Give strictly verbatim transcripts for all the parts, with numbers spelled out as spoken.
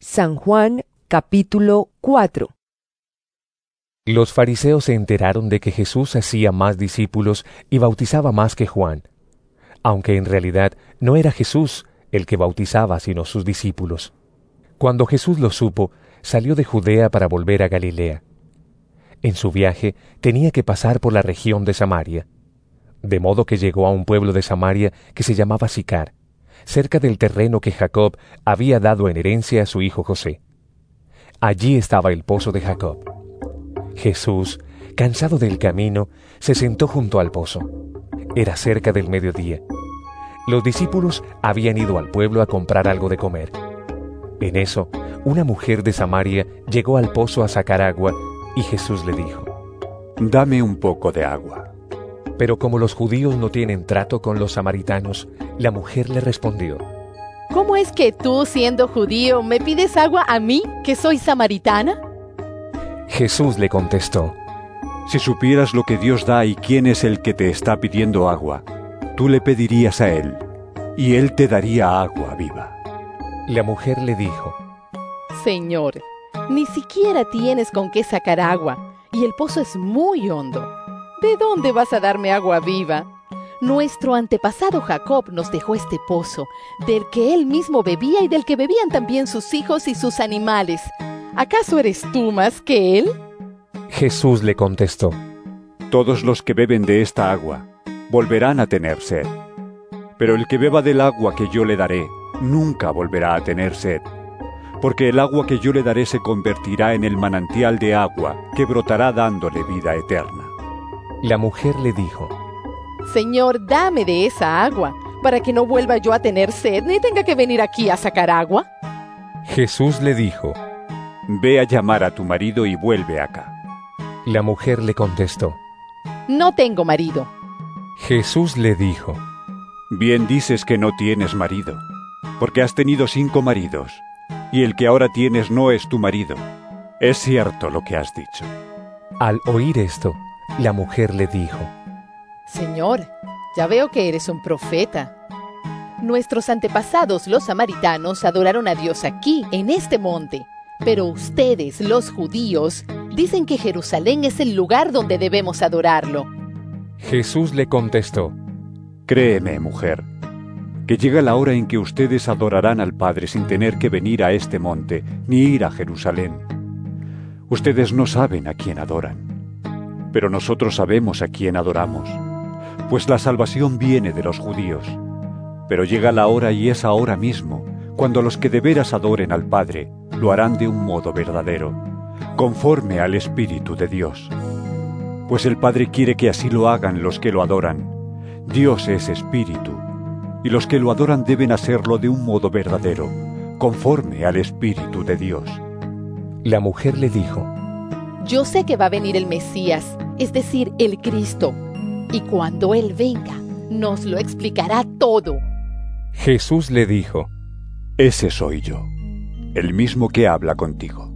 San Juan, capítulo cuatro. Los fariseos se enteraron de que Jesús hacía más discípulos y bautizaba más que Juan, aunque en realidad no era Jesús el que bautizaba, sino sus discípulos. Cuando Jesús lo supo, salió de Judea para volver a Galilea. En su viaje tenía que pasar por la región de Samaria, de modo que llegó a un pueblo de Samaria que se llamaba Sicar, cerca del terreno que Jacob había dado en herencia a su hijo José. Allí estaba el pozo de Jacob. Jesús, cansado del camino, se sentó junto al pozo. Era cerca del mediodía. Los discípulos habían ido al pueblo a comprar algo de comer. En eso, una mujer de Samaria llegó al pozo a sacar agua, y Jesús le dijo: «Dame un poco de agua». Pero como los judíos no tienen trato con los samaritanos, la mujer le respondió: ¿Cómo es que tú, siendo judío, me pides agua a mí, que soy samaritana? Jesús le contestó: Si supieras lo que Dios da y quién es el que te está pidiendo agua, tú le pedirías a Él, y Él te daría agua viva. La mujer le dijo: Señor, ni siquiera tienes con qué sacar agua, y el pozo es muy hondo. ¿De dónde vas a darme agua viva? Nuestro antepasado Jacob nos dejó este pozo, del que él mismo bebía y del que bebían también sus hijos y sus animales. ¿Acaso eres tú más que él? Jesús le contestó: Todos los que beben de esta agua volverán a tener sed. Pero el que beba del agua que yo le daré nunca volverá a tener sed, porque el agua que yo le daré se convertirá en el manantial de agua que brotará dándole vida eterna. La mujer le dijo: Señor, dame de esa agua, para que no vuelva yo a tener sed ni tenga que venir aquí a sacar agua. Jesús le dijo: Ve a llamar a tu marido y vuelve acá. La mujer le contestó: No tengo marido. Jesús le dijo: Bien dices que no tienes marido, porque has tenido cinco maridos, y el que ahora tienes no es tu marido. Es cierto lo que has dicho. Al oír esto, la mujer le dijo: Señor, ya veo que eres un profeta. Nuestros antepasados, los samaritanos, adoraron a Dios aquí, en este monte. Pero ustedes, los judíos, dicen que Jerusalén es el lugar donde debemos adorarlo. Jesús le contestó: Créeme, mujer, que llega la hora en que ustedes adorarán al Padre sin tener que venir a este monte, ni ir a Jerusalén. Ustedes no saben a quién adoran, pero nosotros sabemos a quién adoramos, pues la salvación viene de los judíos. Pero llega la hora, y es ahora mismo, cuando los que de veras adoren al Padre lo harán de un modo verdadero, conforme al Espíritu de Dios. Pues el Padre quiere que así lo hagan los que lo adoran. Dios es Espíritu, y los que lo adoran deben hacerlo de un modo verdadero, conforme al Espíritu de Dios. La mujer le dijo: Yo sé que va a venir el Mesías, es decir, el Cristo, y cuando Él venga, nos lo explicará todo. Jesús le dijo: Ese soy yo, el mismo que habla contigo.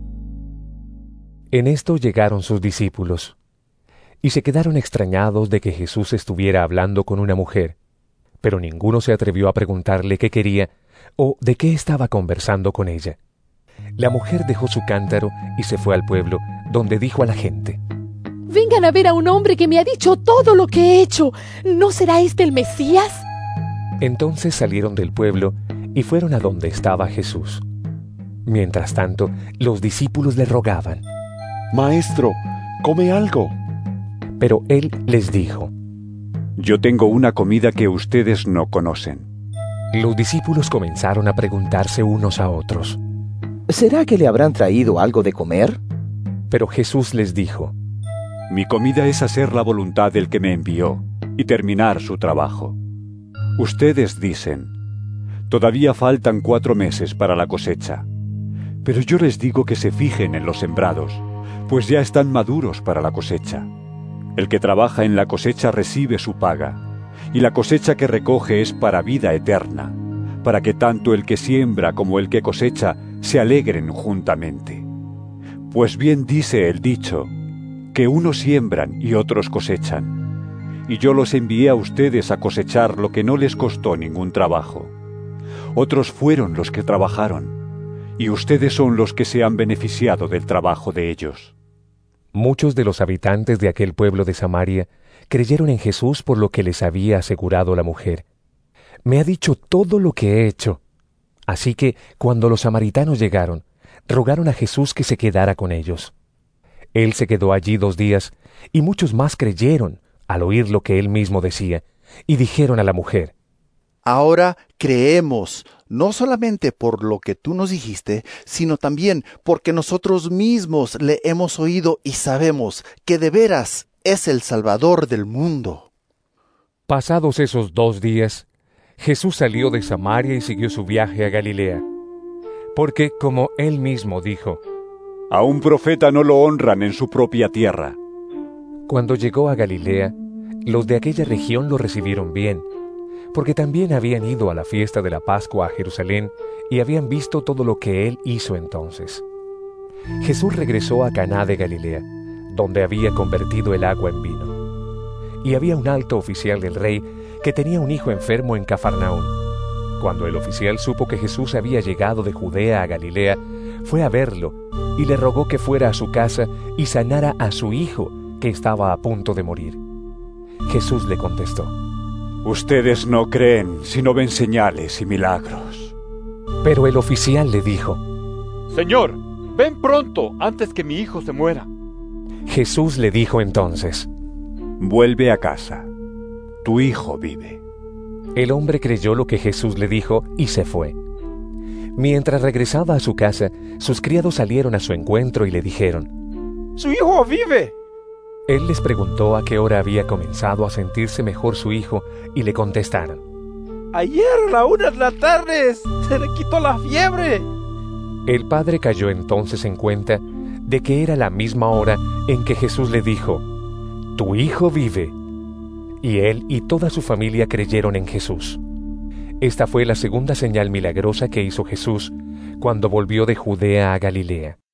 En esto llegaron sus discípulos, y se quedaron extrañados de que Jesús estuviera hablando con una mujer, pero ninguno se atrevió a preguntarle qué quería o de qué estaba conversando con ella. La mujer dejó su cántaro y se fue al pueblo, donde dijo a la gente: Vengan a ver a un hombre que me ha dicho todo lo que he hecho. ¿No será este el Mesías? Entonces salieron del pueblo y fueron a donde estaba Jesús. Mientras tanto, los discípulos le rogaban: Maestro, come algo. Pero él les dijo: Yo tengo una comida que ustedes no conocen. Los discípulos comenzaron a preguntarse unos a otros: ¿Será que le habrán traído algo de comer? Pero Jesús les dijo: Mi comida es hacer la voluntad del que me envió y terminar su trabajo. Ustedes dicen: Todavía faltan cuatro meses para la cosecha. Pero yo les digo que se fijen en los sembrados, pues ya están maduros para la cosecha. El que trabaja en la cosecha recibe su paga, y la cosecha que recoge es para vida eterna, para que tanto el que siembra como el que cosecha se alegren juntamente. Pues bien dice el dicho, que unos siembran y otros cosechan. Y yo los envié a ustedes a cosechar lo que no les costó ningún trabajo. Otros fueron los que trabajaron, y ustedes son los que se han beneficiado del trabajo de ellos. Muchos de los habitantes de aquel pueblo de Samaria creyeron en Jesús por lo que les había asegurado la mujer. Me ha dicho todo lo que he hecho. Así que, cuando los samaritanos llegaron, rogaron a Jesús que se quedara con ellos. Él se quedó allí dos días, y muchos más creyeron al oír lo que él mismo decía, y dijeron a la mujer: Ahora creemos, no solamente por lo que tú nos dijiste, sino también porque nosotros mismos le hemos oído y sabemos que de veras es el Salvador del mundo. Pasados esos dos días, Jesús salió de Samaria y siguió su viaje a Galilea, porque, como él mismo dijo, a un profeta no lo honran en su propia tierra. Cuando llegó a Galilea, los de aquella región lo recibieron bien, porque también habían ido a la fiesta de la Pascua a Jerusalén y habían visto todo lo que él hizo entonces. Jesús regresó a Caná de Galilea, donde había convertido el agua en vino. Y había un alto oficial del rey que tenía un hijo enfermo en Cafarnaún. Cuando el oficial supo que Jesús había llegado de Judea a Galilea, fue a verlo y le rogó que fuera a su casa y sanara a su hijo, que estaba a punto de morir. Jesús le contestó: Ustedes no creen, sino ven señales y milagros. Pero el oficial le dijo: Señor, ven pronto, antes que mi hijo se muera. Jesús le dijo entonces: Vuelve a casa, tu hijo vive. El hombre creyó lo que Jesús le dijo y se fue. Mientras regresaba a su casa, sus criados salieron a su encuentro y le dijeron: ¡Su hijo vive! Él les preguntó a qué hora había comenzado a sentirse mejor su hijo, y le contestaron: Ayer a la una de la tarde se le quitó la fiebre. El padre cayó entonces en cuenta de que era la misma hora en que Jesús le dijo: Tu hijo vive. Y él y toda su familia creyeron en Jesús. Esta fue la segunda señal milagrosa que hizo Jesús cuando volvió de Judea a Galilea.